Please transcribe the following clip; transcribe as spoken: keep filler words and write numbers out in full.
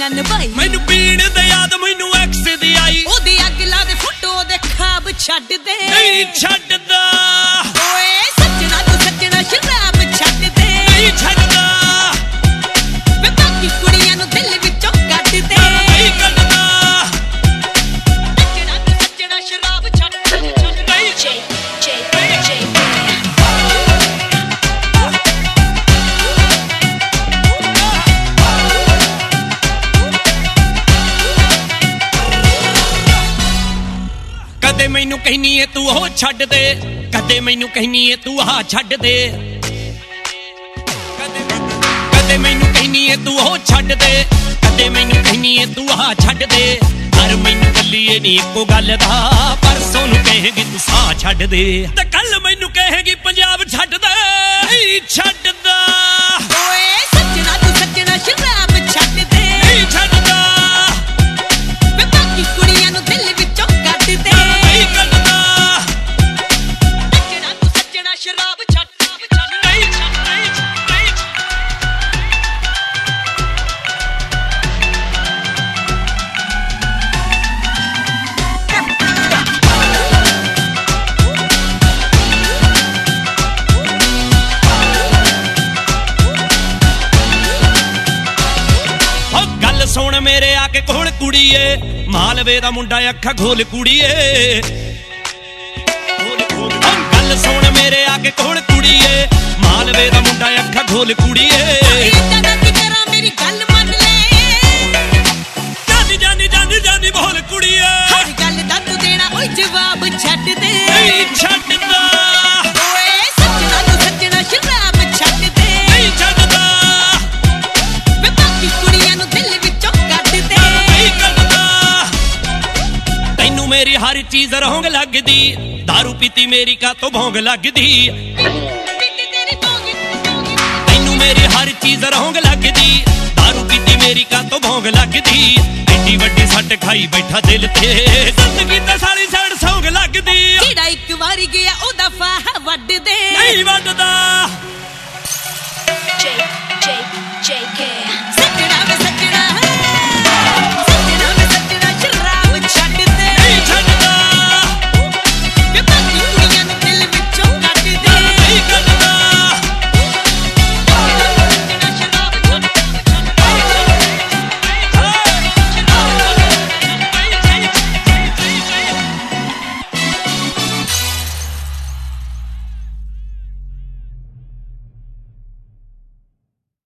ना निभाई मैनू पीण दे याद मैनू एक्स दी आई ओदी अग ला दे फोटो दे ख्वाब छड्ड दे नहीं छड्डदा ओए सजना तू सजना शराब छड्ड दे नहीं छड्डदा वे बाकी कुड़ियां नु दिल विचों कट दे नहीं कड्डदा सजना तू सजना शराब छड्ड छड्ड नहीं जे जे जे कदे मैनू कहनी है तू हो छड्ड दे कदे मैनू कहनी है तू आ छड्ड दे कदे कदे मैनू कहनी है तू हो छड्ड दे कदे मैनू कहनी है तू आ छड्ड दे पर मैनू गल्लीए नी इक्को गल दा परसों नू कहेगी तू सा छड्ड दे ते कल मैनू कहेगी पंजाब छड्ड दे नहीं छड्डदा ओए सजना तू सजना शराब छड्ड दे नहीं छड्डदा वे बाकी कुड़ियां नु दिल विचों कट दे नहीं कड्डदा सजना तू सजना शराब छड्ड छड्ड नहीं छड्ड नहीं छड्ड नहीं छड्ड सुन मेरे आके कोल कुड़ीए मालवे दा मुंडा अखा खोल कुड़ीए गल सुन मेरे आके कोल कुड़ीए मालवे दा मुंडा अखा खोल कुड़ीए मेरी गल मन ले जानी जानी जानी जानी बोल कुड़ीए हर गल दा तू देना ओए जवाब छड्ड दे नहीं छड्डदा ओए सजना तू सजना शराब छड्ड दे नहीं छड्डदा वे बाकी कुड़ियां नु दिल विचों कट दे नहीं कड्डदा तैनू मेरी हर चीज रहोंग लगदी दारू पीती मेरी का तो भोंग लगदी पीती तेरी भोंग तैनू मेरी हर चीज रहोंग लगदी दारू पीती मेरी का तो भोंग लगदी एडी वड्डी सट खाई बैठा दिल ते जिंदगी ते सारी सड़ सौंग लगदी जेड़ा एक वारी गया ओदा फाहा वड्ड दे नहीं वड्डदा J J J K